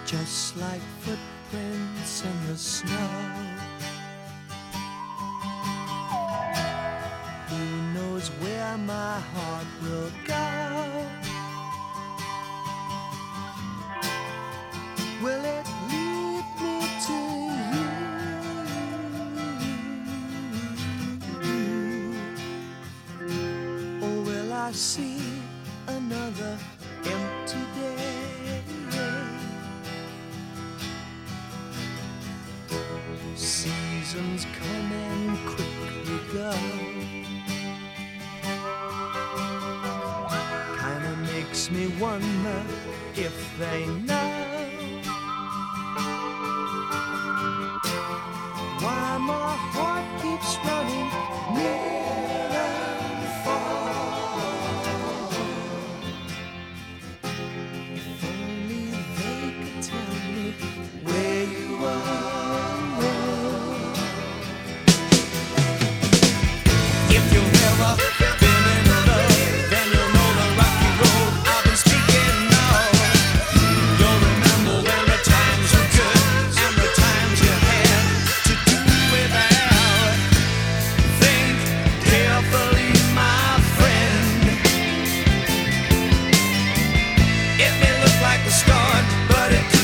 just like footprints in the snow. Who knows where my heart will go? Will it lead me to you? Or will I see another empty day? Seasons come and quickly go. Kinda makes me wonder if they know why my heart keeps running near and far. If only they could tell me where you are. It may look like the start, but it